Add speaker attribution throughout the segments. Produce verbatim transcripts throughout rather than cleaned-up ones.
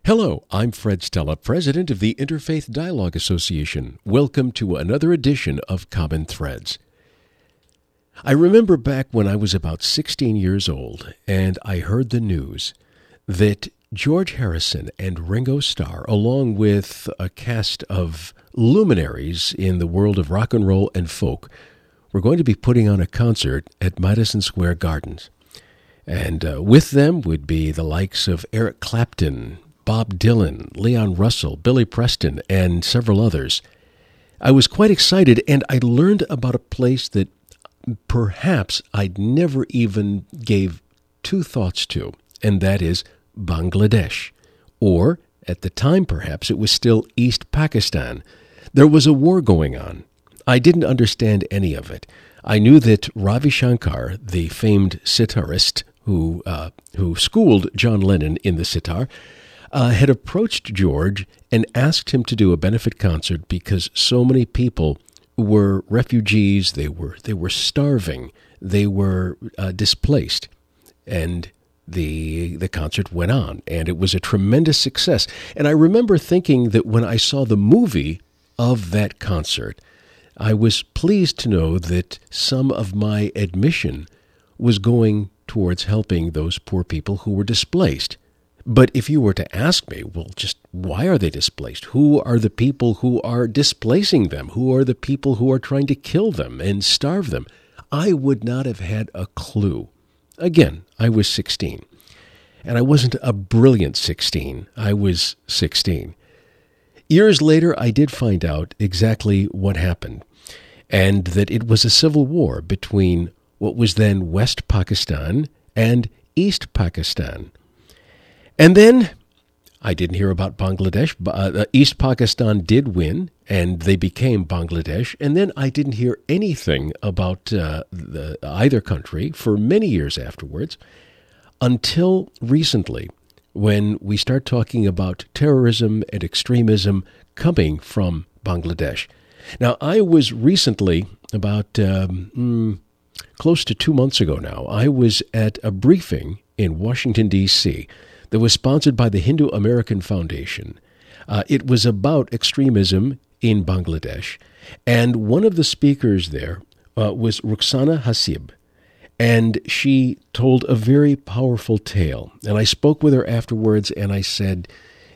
Speaker 1: Hello, I'm Fred Stella, president of the Interfaith Dialogue Association. Welcome to another edition of Common Threads. I remember back when I was about sixteen years old, and I heard the news that George Harrison and Ringo Starr, along with a cast of luminaries in the world of rock and roll and folk, were going to be putting on a concert at Madison Square Gardens. And uh, with them would be the likes of Eric Clapton, Bob Dylan, Leon Russell, Billy Preston, and several others. I was quite excited, and I learned about a place that perhaps I'd never even gave two thoughts to, and that is Bangladesh. Or, at the time perhaps, it was still East Pakistan. There was a war going on. I didn't understand any of it. I knew that Ravi Shankar, the famed sitarist who, uh, who schooled John Lennon in the sitar, Uh, had approached George and asked him to do a benefit concert because so many people were refugees, they were they were starving, they were uh, displaced, and the the concert went on, and it was a tremendous success. And I remember thinking that when I saw the movie of that concert, I was pleased to know that some of my admission was going towards helping those poor people who were displaced. But if you were to ask me, well, just why are they displaced? Who are the people who are displacing them? Who are the people who are trying to kill them and starve them? I would not have had a clue. Again, I was sixteen. And I wasn't a brilliant sixteen. I was sixteen. Years later, I did find out exactly what happened, and that it was a civil war between what was then West Pakistan and East Pakistan. And then, I didn't hear about Bangladesh. Uh, East Pakistan did win, and they became Bangladesh. And then I didn't hear anything about uh, the, either country for many years afterwards, until recently, when we start talking about terrorism and extremism coming from Bangladesh. Now, I was recently, about um, mm, close to two months ago now, I was at a briefing in Washington, D C, that was sponsored by the Hindu American Foundation. Uh, it was about extremism in Bangladesh. And one of the speakers there uh, was Rukhsana Hasib. And she told a very powerful tale. And I spoke with her afterwards, and I said,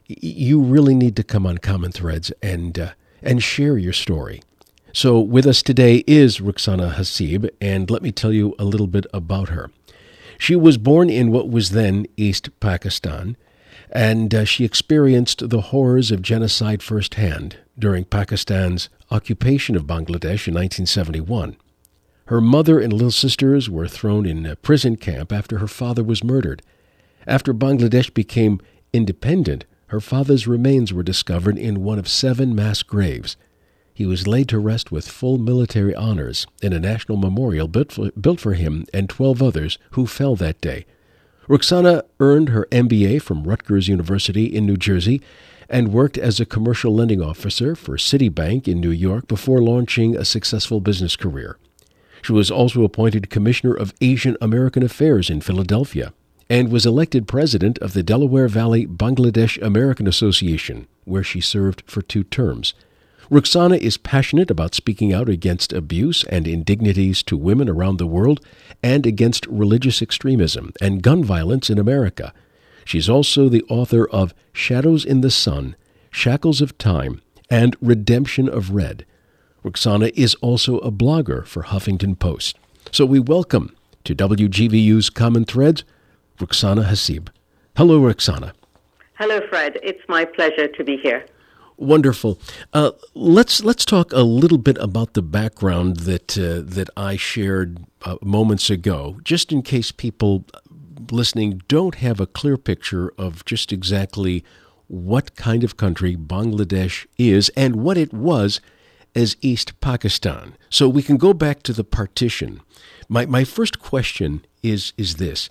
Speaker 1: you really need to come on Common Threads and, uh, and share your story. So with us today is Rukhsana Hasib, and let me tell you a little bit about her. She was born in what was then East Pakistan, and uh, she experienced the horrors of genocide firsthand during Pakistan's occupation of Bangladesh in nineteen seventy-one. Her mother and little sisters were thrown in a prison camp after her father was murdered. After Bangladesh became independent, her father's remains were discovered in one of seven mass graves. He was laid to rest with full military honors in a national memorial built for, built for him and twelve others who fell that day. Rukhsana earned her M B A from Rutgers University in New Jersey and worked as a commercial lending officer for Citibank in New York before launching a successful business career. She was also appointed Commissioner of Asian American Affairs in Philadelphia and was elected president of the Delaware Valley Bangladesh American Association, where she served for two terms. Rukhsana is passionate about speaking out against abuse and indignities to women around the world and against religious extremism and gun violence in America. She's also the author of Shadows in the Sun, Shackles of Time, and Redemption of Red. Rukhsana is also a blogger for Huffington Post. So we welcome to W G V U's Common Threads, Rukhsana Hasib. Hello, Rukhsana.
Speaker 2: Hello, Fred. It's my pleasure to be here.
Speaker 1: Wonderful. Uh, let's let's talk a little bit about the background that uh, that I shared uh, moments ago, just in case people listening don't have a clear picture of just exactly what kind of country Bangladesh is and what it was as East Pakistan. So we can go back to the partition. My my first question is is this: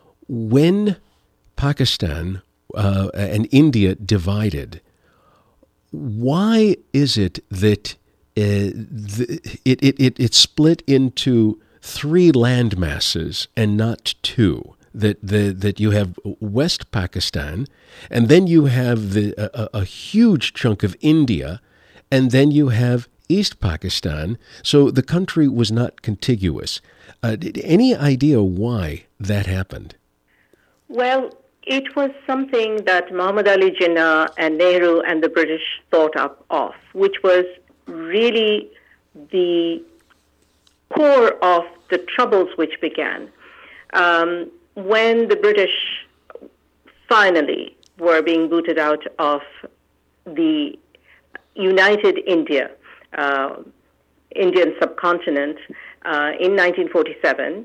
Speaker 1: when Pakistan uh, and India divided, why is it that uh, the, it, it, it, it split into three land masses and not two? that the that you have West Pakistan, and then you have the a, a huge chunk of India, and then you have East Pakistan. So the country was not contiguous. Uh, any idea why that happened?
Speaker 2: Well, it was something that Muhammad Ali Jinnah and Nehru and the British thought up of, which was really the core of the troubles which began. Um, when the British finally were being booted out of the United India, uh, Indian subcontinent, uh, in nineteen forty-seven,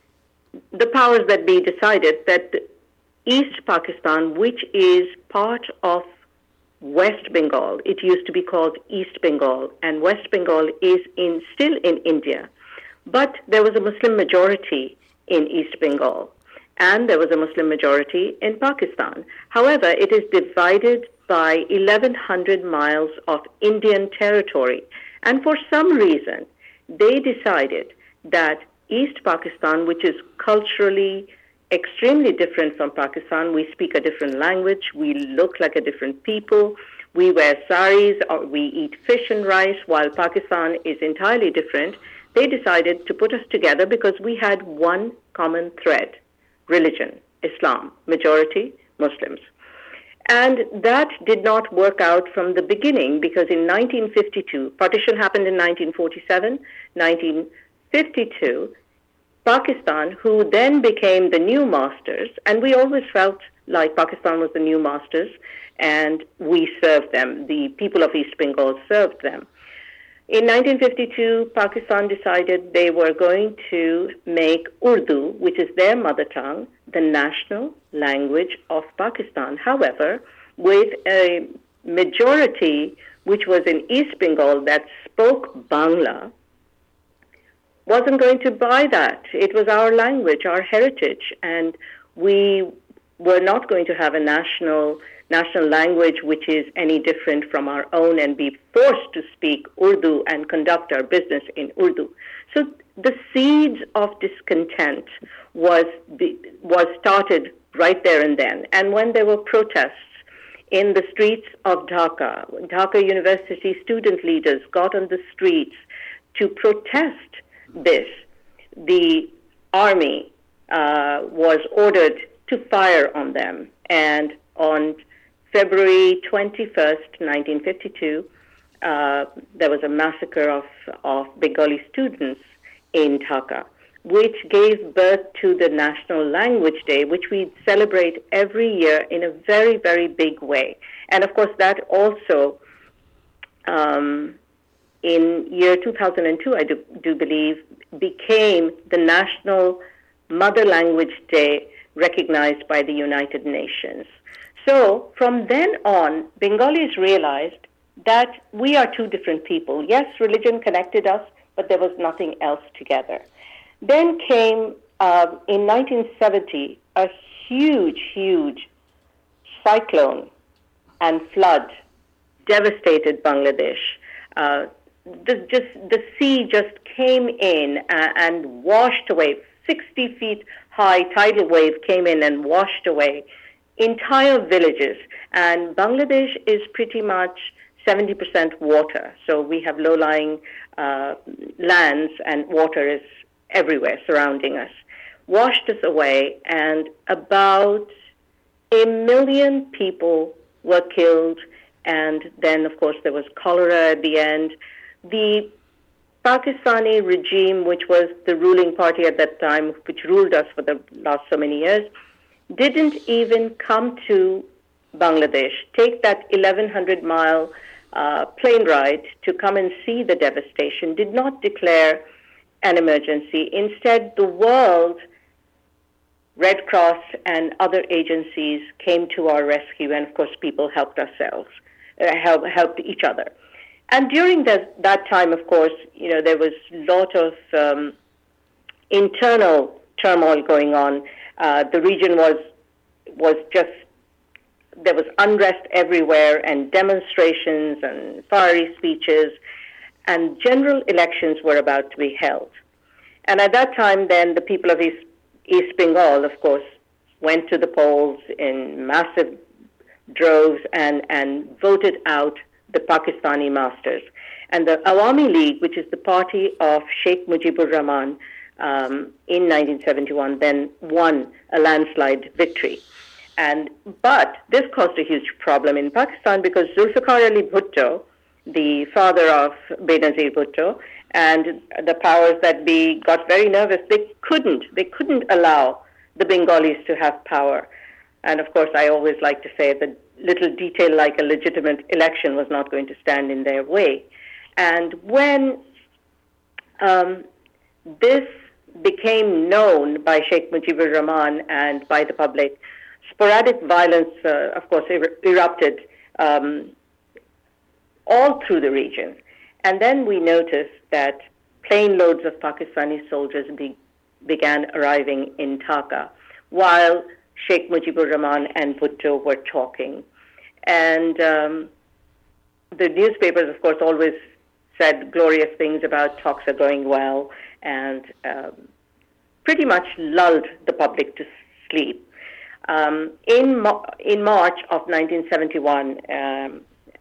Speaker 2: the powers that be decided that East Pakistan, which is part of West Bengal, it used to be called East Bengal, and West Bengal is in still in India, but there was a Muslim majority in East Bengal, and there was a Muslim majority in Pakistan. However, it is divided by eleven hundred miles of Indian territory, and for some reason, they decided that East Pakistan, which is culturally extremely different from Pakistan, we speak a different language, we look like a different people, we wear saris, or we eat fish and rice, while Pakistan is entirely different. They decided to put us together because we had one common thread: religion, Islam, majority Muslims. And that did not work out from the beginning, because in nineteen fifty-two, partition happened in nineteen forty-seven, nineteen fifty-two, Pakistan, who then became the new masters, and we always felt like Pakistan was the new masters, and we served them. The people of East Bengal served them. In nineteen fifty-two, Pakistan decided they were going to make Urdu, which is their mother tongue, the national language of Pakistan. However, with a majority which was in East Bengal that spoke Bangla, wasn't going to buy that. It was our language, our heritage, and we were not going to have a national national language which is any different from our own and be forced to speak Urdu and conduct our business in Urdu. So the seeds of discontent was the, was started right there and then. And when there were protests in the streets of Dhaka, Dhaka University student leaders got on the streets to protest this, the army uh, was ordered to fire on them. And on February twenty-first, nineteen fifty-two, uh, there was a massacre of, of Bengali students in Dhaka, which gave birth to the National Language Day, which we celebrate every year in a very, very big way. And of course, that also, um, in year two thousand two, I do, do believe, became the National Mother Language Day recognized by the United Nations. So from then on, Bengalis realized that we are two different people. Yes, religion connected us, but there was nothing else together. Then came, uh, in nineteen seventy, a huge, huge cyclone and flood devastated Bangladesh. Uh, the, just, the sea just came in uh, and washed away. sixty feet high tidal wave came in and washed away entire villages. And Bangladesh is pretty much seventy percent water. So we have low-lying uh, lands, and water is everywhere surrounding us. Washed us away, and about a million people were killed. And then, of course, there was cholera at the end. The Pakistani regime, which was the ruling party at that time, which ruled us for the last so many years, didn't even come to Bangladesh, take that eleven hundred mile uh, plane ride to come and see the devastation, did not declare an emergency. Instead, the world, Red Cross and other agencies came to our rescue, and of course people helped ourselves, uh, help, helped each other. And during that, that time, of course, you know, there was a lot of um, internal turmoil going on. Uh, the region was was just, there was unrest everywhere, and demonstrations and fiery speeches, and general elections were about to be held. And at that time, then, the people of East East Bengal, of course, went to the polls in massive droves and, and voted out the Pakistani masters. And the Awami League, which is the party of Sheikh Mujibur Rahman, um, in nineteen seventy-one, then won a landslide victory. And but this caused a huge problem in Pakistan because Zulfikar Ali Bhutto, the father of Benazir Bhutto, and the powers that be got very nervous. They couldn't. They couldn't allow the Bengalis to have power. And of course, I always like to say that little detail like a legitimate election was not going to stand in their way. And when um, this became known by Sheikh Mujibur Rahman and by the public, sporadic violence, uh, of course, er- erupted um, all through the region. And then we noticed that plane loads of Pakistani soldiers be- began arriving in Dhaka while Sheikh Mujibur Rahman and Bhutto were talking. And um, the newspapers, of course, always said glorious things about talks are going well and um, pretty much lulled the public to sleep. Um, in, Mo- in March of nineteen seventy-one, um,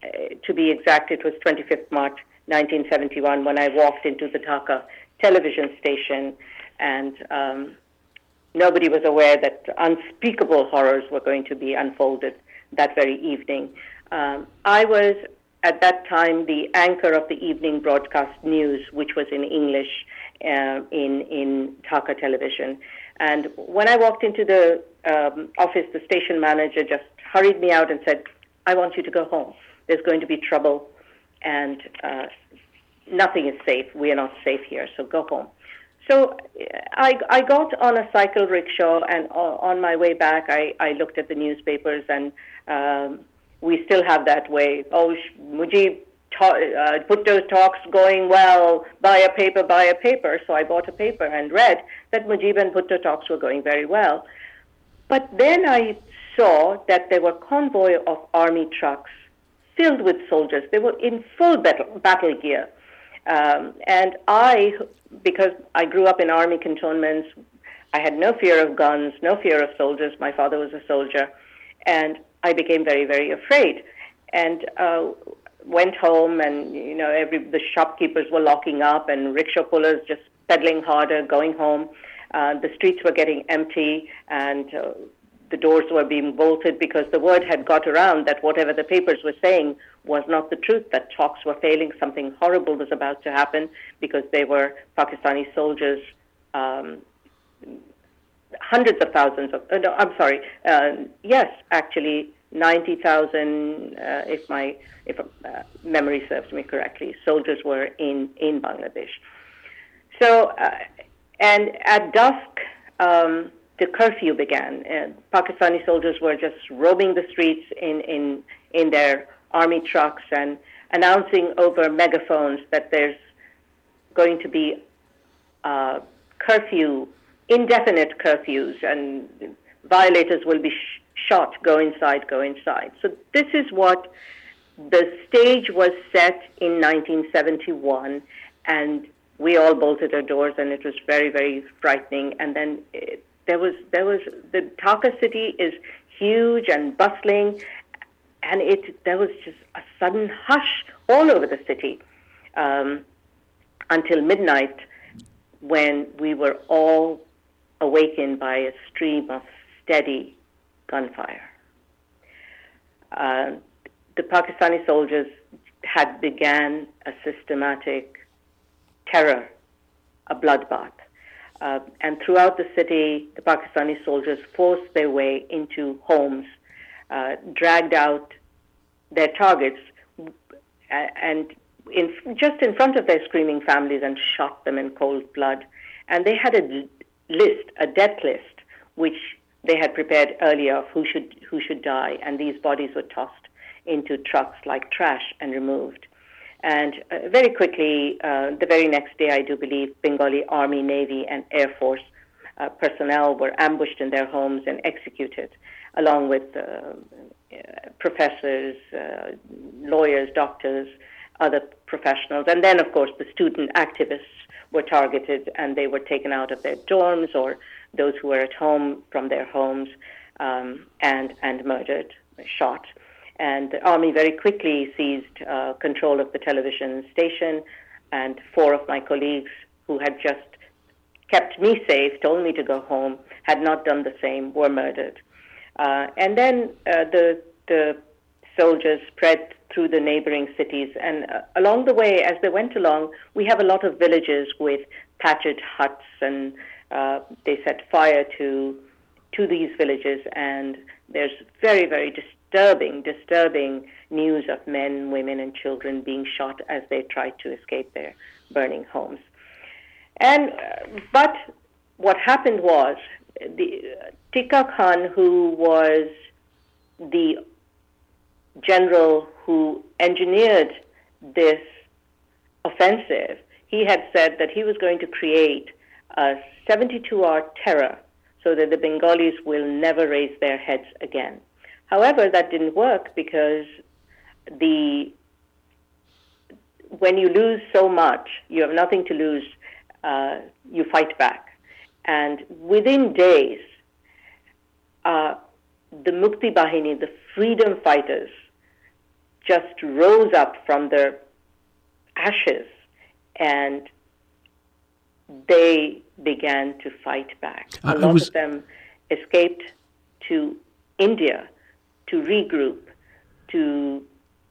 Speaker 2: to be exact, it was twenty-fifth March nineteen seventy-one when I walked into the Dhaka television station, and um, nobody was aware that unspeakable horrors were going to be unfolded that very evening. Um, I was, at that time, the anchor of the evening broadcast news, which was in English uh, in, in Dhaka television. And when I walked into the um, office, the station manager just hurried me out and said, I want you to go home. There's going to be trouble, and uh, nothing is safe. We are not safe here, so go home. So I, I got on a cycle rickshaw, and on my way back, I, I looked at the newspapers, and um, we still have that way. Oh, Mujib ta- uh, Bhutto talks going well. Buy a paper, buy a paper. So I bought a paper and read that Mujib and Bhutto talks were going very well. But then I saw that there were convoy of army trucks filled with soldiers. They were in full battle, battle gear. Um, and I, because I grew up in army cantonments, I had no fear of guns, no fear of soldiers. My father was a soldier. And I became very, very afraid. And uh, went home, and, you know, every the shopkeepers were locking up and rickshaw pullers just pedaling harder, going home. Uh, the streets were getting empty, and uh, the doors were being bolted because the word had got around that whatever the papers were saying was not the truth, that talks were failing, something horrible was about to happen because they were Pakistani soldiers, um, hundreds of thousands of, uh, no, I'm sorry, uh, yes, actually ninety thousand, uh, if my if uh, memory serves me correctly, soldiers were in, in Bangladesh. So, uh, and at dusk, um, the curfew began. And Pakistani soldiers were just roaming the streets in, in, in their army trucks and announcing over megaphones that there's going to be uh, curfew, indefinite curfews, and violators will be sh- shot, go inside, go inside. So this is what the stage was set in nineteen seventy-one, and we all bolted our doors, and it was very, very frightening. And then it, there was, there was, the Dhaka city is huge and bustling, and it there was just a sudden hush all over the city um, until midnight, when we were all awakened by a stream of steady gunfire. Uh, the Pakistani soldiers had began a systematic terror, a bloodbath. Uh, and throughout the city, the Pakistani soldiers forced their way into homes, uh, dragged out their targets, and in, just in front of their screaming families, and shot them in cold blood. And they had a list, a death list, which they had prepared earlier of who should who should die, and these bodies were tossed into trucks like trash and removed. And uh, very quickly, uh, the very next day, I do believe, Bengali Army, Navy, and Air Force uh, personnel were ambushed in their homes and executed, along with uh, uh, professors, uh, lawyers, doctors, other professionals. And then, of course, the student activists were targeted, and they were taken out of their dorms, or those who were at home from their homes, um, and, and murdered, shot. And the army very quickly seized uh, control of the television station, and four of my colleagues who had just kept me safe, told me to go home, had not done the same, were murdered. Uh, and then uh, the the soldiers spread through the neighboring cities. And uh, along the way, as they went along, we have a lot of villages with thatched huts, and uh, they set fire to to these villages. And there's very, very disturbing, disturbing news of men, women, and children being shot as they tried to escape their burning homes. And uh, but what happened was the uh, Tika Khan, who was the general who engineered this offensive, he had said that he was going to create a seventy-two hour terror so that the Bengalis will never raise their heads again. However, that didn't work, because the when you lose so much, you have nothing to lose, uh, you fight back. And within days, uh, the Mukti Bahini, the freedom fighters, just rose up from their ashes, and they began to fight back.
Speaker 1: I,
Speaker 2: A lot
Speaker 1: was...
Speaker 2: of them escaped to India to regroup, to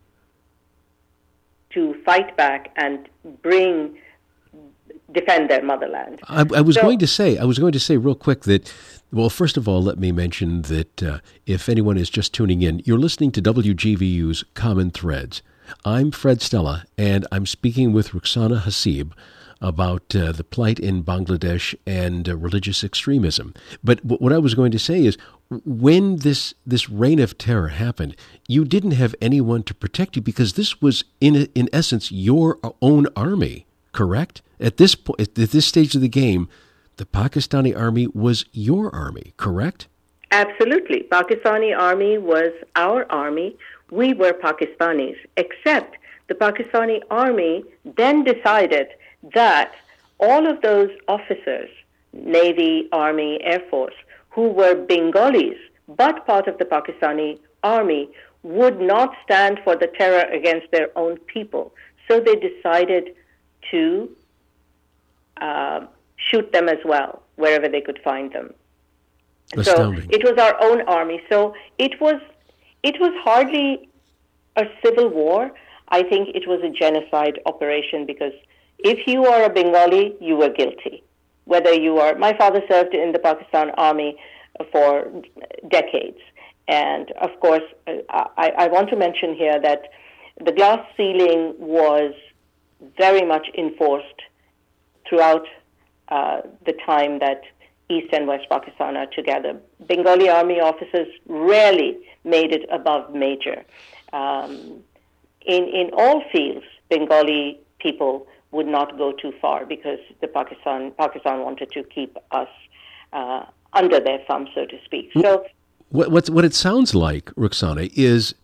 Speaker 2: to fight back and bring defend their motherland.
Speaker 1: I, I was
Speaker 2: so,
Speaker 1: going to say, I was going to say real quick that, well, first of all, let me mention that uh, if anyone is just tuning in, you're listening to W G V U's Common Threads. I'm Fred Stella, and I'm speaking with Rukhsana Haseeb about uh, the plight in Bangladesh and uh, religious extremism. But w- what I was going to say is, when this this reign of terror happened, you didn't have anyone to protect you, because this was, in in essence, your own army, correct? At this point, at this stage of the game, the Pakistani army was your army, correct?
Speaker 2: Absolutely. Pakistani army was our army. We were Pakistanis, except the Pakistani army then decided that all of those officers, Navy, Army, Air Force, who were Bengalis but part of the Pakistani army, would not stand for the terror against their own people. So they decided to uh, shoot them as well, wherever they could find them.
Speaker 1: Astounding.
Speaker 2: So it was our own army. So it was it was hardly a civil war. I think it was a genocide operation, because if you are a Bengali, you were guilty. Whether you are, my father served in the Pakistan Army for decades. And of course, I, I want to mention here that the glass ceiling was very much enforced throughout uh, the time that East and West Pakistan are together. Bengali army officers rarely made it above major. Um, in, in all fields, Bengali people would not go too far, because the Pakistan Pakistan wanted to keep us uh, under their thumb, so to speak. So,
Speaker 1: what what what it sounds like, Rukhsana, is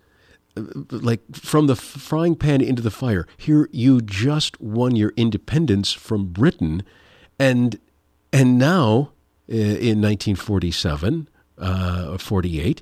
Speaker 1: like from the frying pan into the fire. Here, you just won your independence from Britain, and and now uh, in nineteen forty-seven, uh, forty-eight,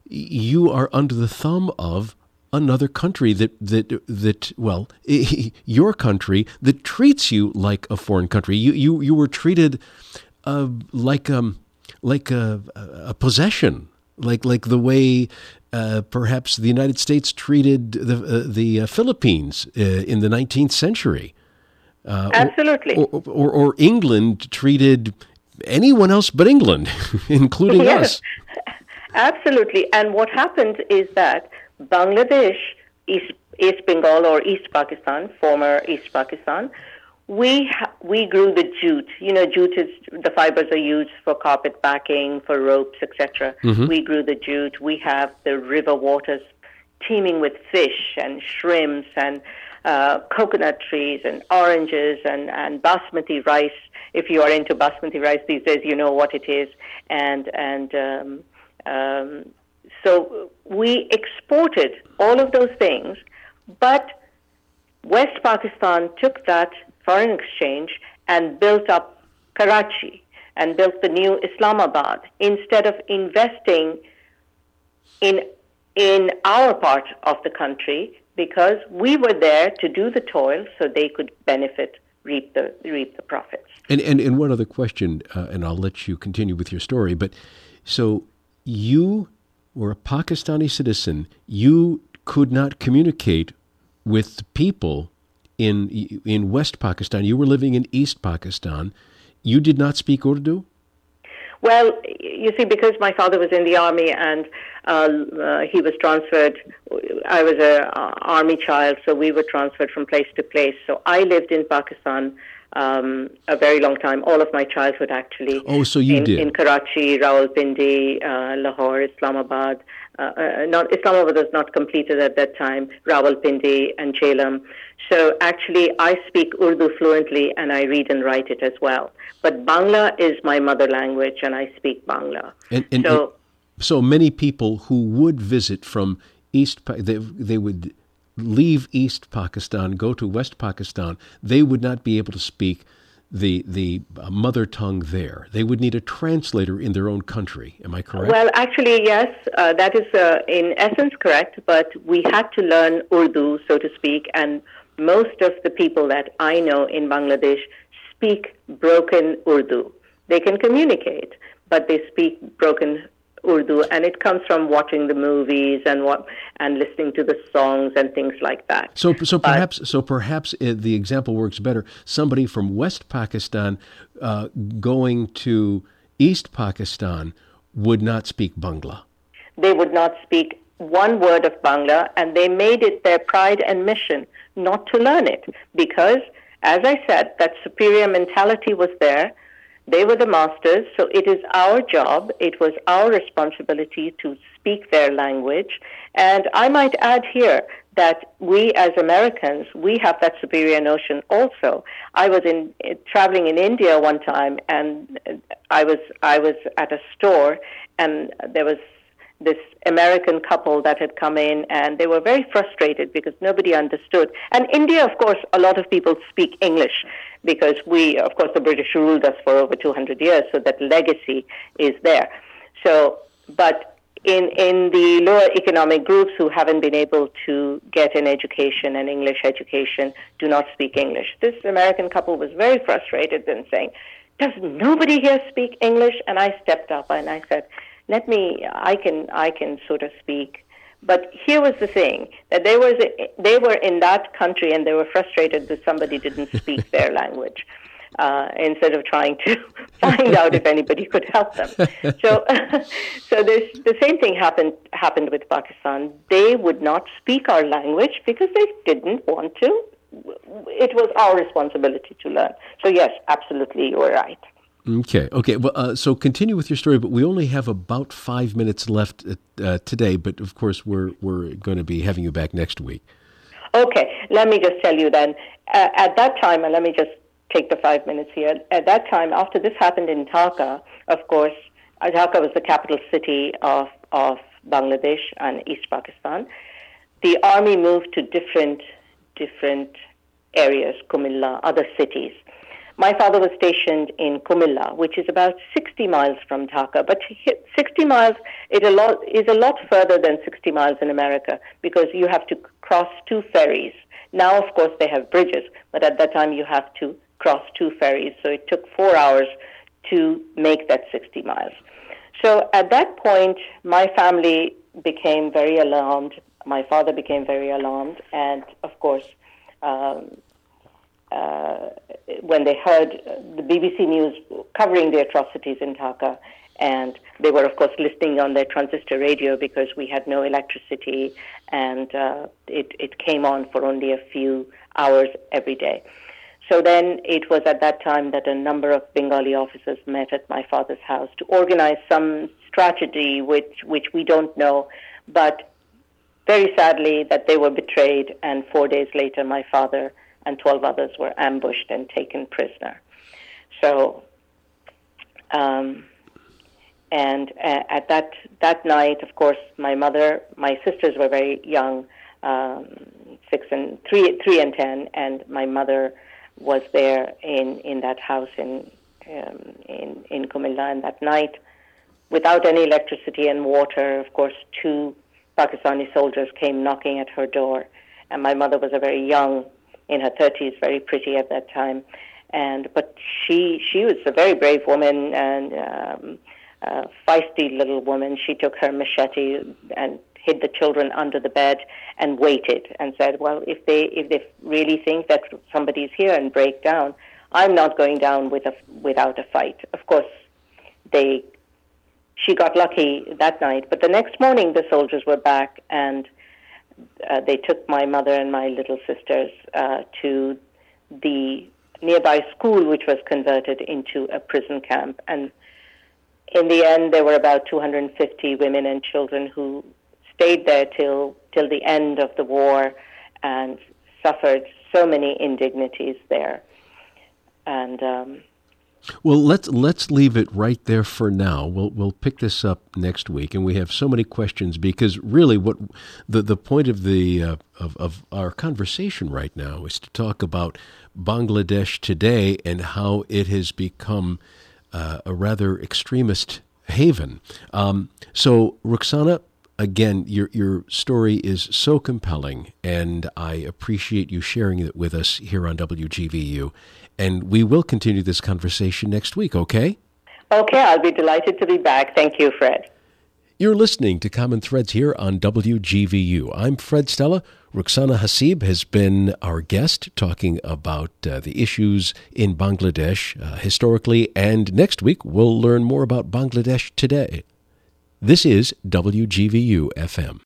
Speaker 1: you are under the thumb of another country that that that well, your country that treats you like a foreign country. You you you were treated uh, like um like a, a possession, like like the way uh, perhaps the United States treated the uh, the uh, Philippines uh, in the nineteenth century. Uh,
Speaker 2: Absolutely.
Speaker 1: Or, or, or England treated anyone else but England, including
Speaker 2: yes.
Speaker 1: us.
Speaker 2: Absolutely. And what happened is that Bangladesh, East, East Bengal or East Pakistan, former East Pakistan, we ha- we grew the jute. You know, jute is, the fibers are used for carpet backing, for ropes, et cetera. Mm-hmm. We grew the jute. We have the river waters teeming with fish and shrimps and uh, coconut trees and oranges and, and basmati rice. If you are into basmati rice these days, you know what it is. And and um, um, so we exported all of those things, but West Pakistan took that foreign exchange and built up Karachi and built the new Islamabad instead of investing in in our part of the country, because we were there to do the toil so they could benefit, reap the reap the profits.
Speaker 1: And and, and one other question, uh, and I'll let you continue with your story, but so you were a Pakistani citizen. You could not communicate with people in in West Pakistan. You were living in East Pakistan. You did not speak Urdu?
Speaker 2: Well, you see, because my father was in the army and uh, uh, he was transferred, I was an uh, army child, so we were transferred from place to place. So I lived in Pakistan um, a very long time, all of my childhood actually.
Speaker 1: Oh, so you
Speaker 2: in,
Speaker 1: did.
Speaker 2: In Karachi, Rawalpindi, uh, Lahore, Islamabad. Uh, uh, not Islamabad was not completed at that time, Rawalpindi and Jhelum. So actually I speak Urdu fluently and I read and write it as well. But Bangla is my mother language and I speak Bangla.
Speaker 1: And, and,
Speaker 2: so,
Speaker 1: and so many people who would visit from East, they, they would leave East Pakistan, go to West Pakistan, they would not be able to speak the the mother tongue there. They would need a translator in their own country. Am I correct?
Speaker 2: Well, actually, yes, uh, that is uh, in essence correct, but we had to learn Urdu, so to speak, and most of the people that I know in Bangladesh speak broken Urdu. They can communicate, but they speak broken Urdu, and it comes from watching the movies and what and listening to the songs and things like that.
Speaker 1: So, so
Speaker 2: but,
Speaker 1: perhaps, so perhaps uh, the example works better. Somebody from West Pakistan uh, going to East Pakistan would not speak Bangla.
Speaker 2: They would not speak one word of Bangla, and they made it their pride and mission not to learn it because, as I said, that superior mentality was there. They were the masters, so it is our job, it was our responsibility to speak their language. And I might add here that we as Americans, we have that superior notion also. I was in traveling in India one time, and I was I was at a store, and there was this American couple that had come in, and they were very frustrated because nobody understood. And India, of course, a lot of people speak English because we, of course, the British ruled us for over two hundred years, so that legacy is there. So, but in in the lower economic groups who haven't been able to get an education, an English education, do not speak English. This American couple was very frustrated and saying, "Does nobody here speak English?" And I stepped up and I said, Let me, I can, I can sort of speak. But here was the thing, that they, was, they were in that country and they were frustrated that somebody didn't speak their language, uh, instead of trying to find out if anybody could help them. So, so this, the same thing happened, happened with Pakistan. They would not speak our language because they didn't want to. It was our responsibility to learn. So yes, absolutely, you were right.
Speaker 1: Okay. Okay. Well, uh, so continue with your story, but we only have about five minutes left uh, today. But of course, we're we're going to be having you back next week.
Speaker 2: Okay. Let me just tell you then. Uh, at that time, and let me just take the five minutes here. At that time, after this happened in Dhaka, of course, uh, Dhaka was the capital city of of Bangladesh and East Pakistan. The army moved to different different areas, Kumilla, other cities. My father was stationed in Kumilla, which is about sixty miles from Dhaka. But sixty miles it a lot, is a lot further than sixty miles in America because you have to cross two ferries. Now, of course, they have bridges, but at that time you have to cross two ferries. So it took four hours to make that sixty miles. So at that point, my family became very alarmed. My father became very alarmed. And, of course, um, Uh, when they heard the B B C News covering the atrocities in Dhaka, and they were, of course, listening on their transistor radio because we had no electricity, and uh, it, it came on for only a few hours every day. So then it was at that time that a number of Bengali officers met at my father's house to organize some strategy which, which we don't know, but very sadly that they were betrayed, and four days later my father and twelve others were ambushed and taken prisoner. So, um, and uh, at that that night, of course, my mother, my sisters were very young. um, six and three, three and ten, and my mother was there in, in that house in um, in in Kumilla, and that night, without any electricity and water, of course, two Pakistani soldiers came knocking at her door, and my mother was a very young, in her thirties, very pretty at that time, and but she she was a very brave woman and um, a feisty little woman. She took her machete and hid the children under the bed and waited and said, well, if they if they really think that somebody's here and break down, I'm not going down with a, without a fight. Of course, they she got lucky that night, but the next morning the soldiers were back, and uh, they took my mother and my little sisters uh, to the nearby school, which was converted into a prison camp. And in the end, there were about two hundred fifty women and children who stayed there till till the end of the war and suffered so many indignities there. And um,
Speaker 1: well, let's let's leave it right there for now. We'll we'll pick this up next week, and we have so many questions because really, what the the point of the uh, of of our conversation right now is to talk about Bangladesh today and how it has become uh, a rather extremist haven. Um, so, Rukhsana, again, your your story is so compelling, and I appreciate you sharing it with us here on W G V U. And we will continue this conversation next week, okay?
Speaker 2: Okay, I'll be delighted to be back. Thank you, Fred.
Speaker 1: You're listening to Common Threads here on W G V U. I'm Fred Stella. Rukhsana Haseeb has been our guest talking about uh, the issues in Bangladesh uh, historically, and next week we'll learn more about Bangladesh today. This is W G V U F M.